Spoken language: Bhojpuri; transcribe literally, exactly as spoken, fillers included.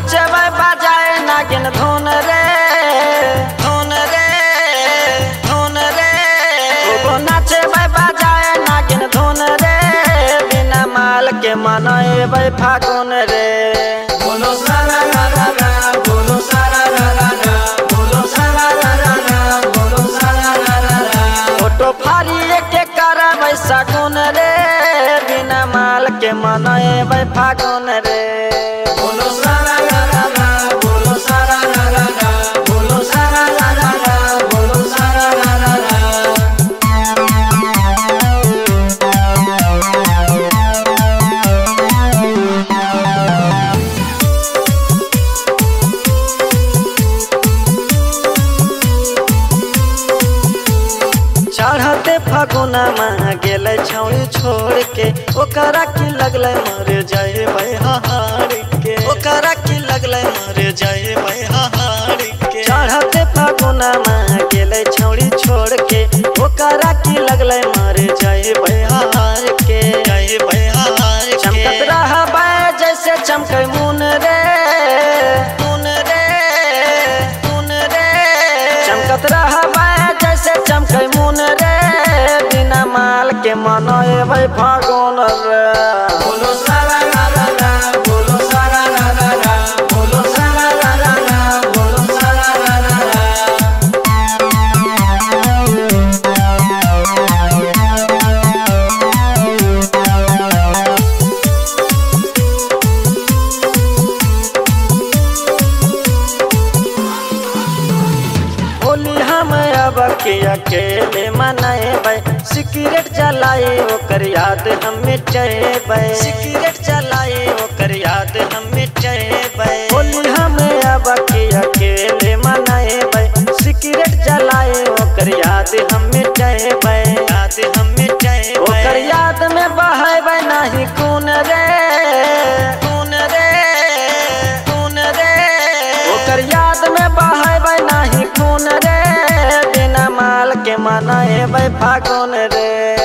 नाचबै बजाए नागिन धुन रे धुन रे धुन रे खूब नाचबै बजाए नागिन धुन रे बिना माल के मनैबै फागुन रे। बोलो सारा रा रा रा बोलो सारा रा रा रा बोलो सारा रा रा रा बोलो सारा रा रा रा। फोटो फाड़िए के करबै सगुन रे बिना माल के मनैबै फागुन रे। बोलो सारा रा रा रा बोलो सारा रा रा रा बोलो सारा रा रा रा बोलो सारा रा रा रा। चढ़ते फगुना में गेले छौड़ी छोड़ के ओकरा की लगले मर जाए हार के ओकरा की लगले मर जाए हार के। चढ़ते फगुना में गेले छौड़ी छोड़ के ओकरा की लगले मर जाए हार के जाए हार के। चमकत रहबै जैसे चमकै मुन रे मुन रे मुन रे चमकत रहबै जैसे चमकै मुन रे बिना माल के मनैबै फागुन रे। बोलो सारा रा रा रा बोलो सारा रा रा रा बोलो सारा रा रा रा बोलो सारा रा रा रा। होली हम अब के अकेले मनाएबै सिगरेट जलाए ओकर याद हम मिटेबै सिगरेट जलाए ओकर याद हम मिटेबै। होली हम अब के अकेले मनाएबै सिगरेट जलाए ओकर याद हम मिटेबै याद हम मिटेबै। ओकर याद में बहेबै नहीं खून रे खून रे खून रे ओकर याद में बहेबै नहीं खून रे बिना माल के मनैबै फागुन रे।